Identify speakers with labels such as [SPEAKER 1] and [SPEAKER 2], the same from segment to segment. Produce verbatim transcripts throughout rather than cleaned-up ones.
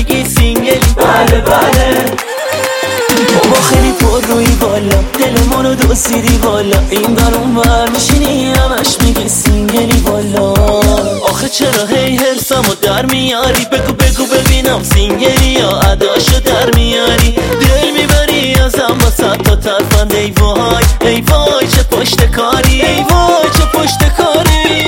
[SPEAKER 1] بگی سینگلی.
[SPEAKER 2] بله بله
[SPEAKER 1] بابا خیلی پر روی بالا، دل منو دزدیدی بالا، این بر اون بر میشینی همش میگی سینگلی بالا. آخه چرا هی حرسامو در میاری؟ بگو بگو ببینم سینگلی یا اداشو در میاری؟ دل میبری ازم واسه تا ترفند. ای وای ای وای چه پشت کاری، ای وای چه پشت کاری.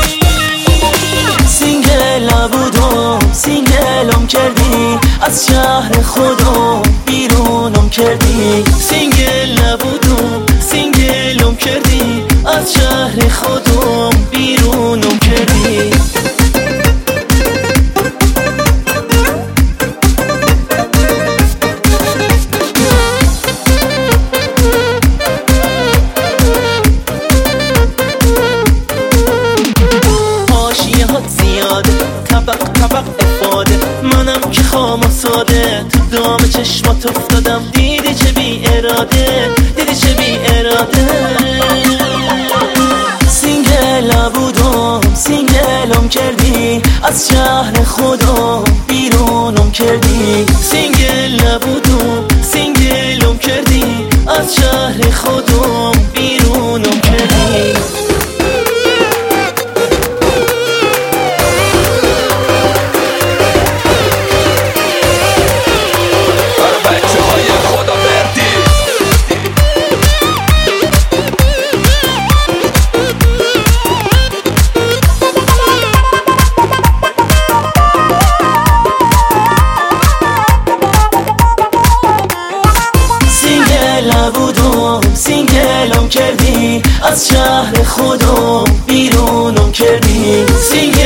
[SPEAKER 1] سینگل نبودم سینگلم کردی، از شهر خودم بیرونم کردی. سینگل نبودم سینگلم کردی، از شهر خودم بیرونم کردی. حاشیه هات زیاده، طبق طبق افاده، منم که خام و ساده تو دام چشمات افتادم. دیدی چه بی اراده، دیدی چه بی اراده. سینگل نبودم سینگلم کردی، از شهر خودم بیرونم کردی. سینگل نبودم سینگلم کردی، از شهر خودم بیرونم کردی. نبودم سینگلم کردی، از شهر خودم بیرونم کردی.